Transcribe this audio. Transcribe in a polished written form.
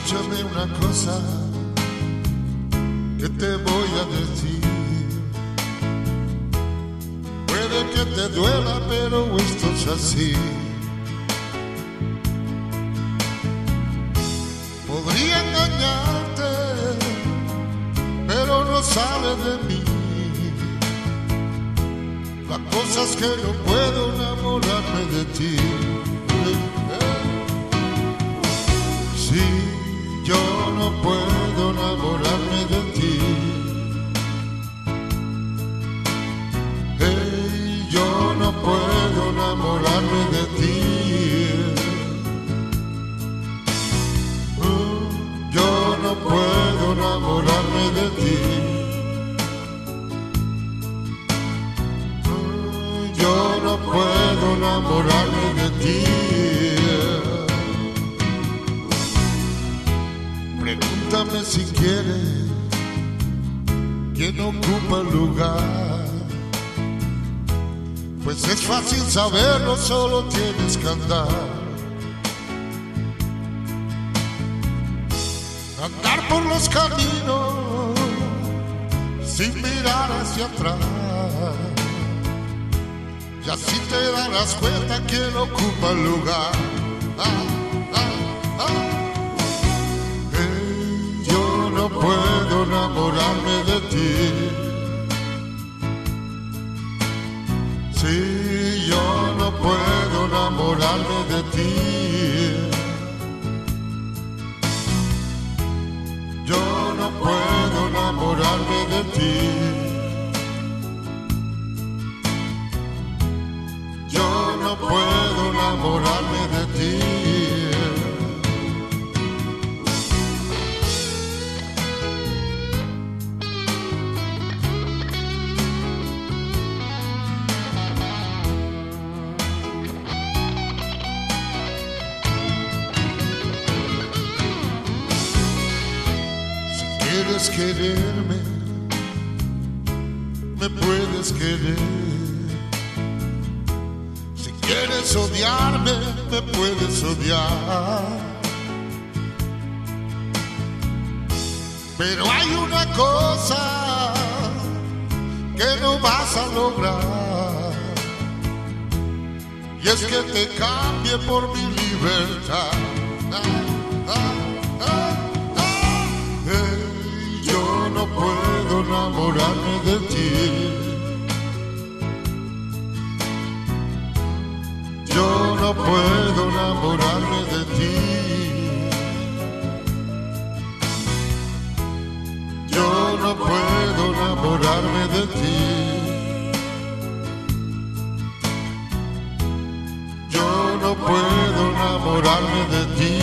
Escúchame una cosa que te voy a decir. Puede que te duela, pero esto es así. Podría engañarte, pero no sale de mí. La cosa es que no puedo enamorarme de ti. Si yo no puedo enamorarme de ti, yo no puedo enamorarme de ti. Yo no puedo enamorarme de ti. Yo no puedo enamorarme de ti. Pregúntame si quieres quién ocupa el lugar. Pues es fácil saberlo, solo tienes que andar. Andar por los caminos sin mirar hacia atrás. Y así te darás cuenta quién ocupa el lugar. Yo no puedo enamorarme de ti. Sí, yo no puedo enamorarme de ti. Yo no puedo enamorarme de ti. Yo no puedo enamorarme de ti. Quieres quererme, me puedes querer. Si quieres odiarme, me puedes odiar. Pero hay una cosa que no vas a lograr, y es que te cambie por mi libertad. Yo no puedo enamorarme de ti. Yo no puedo enamorarme de ti. Yo no puedo enamorarme de ti. Yo no puedo enamorarme de ti.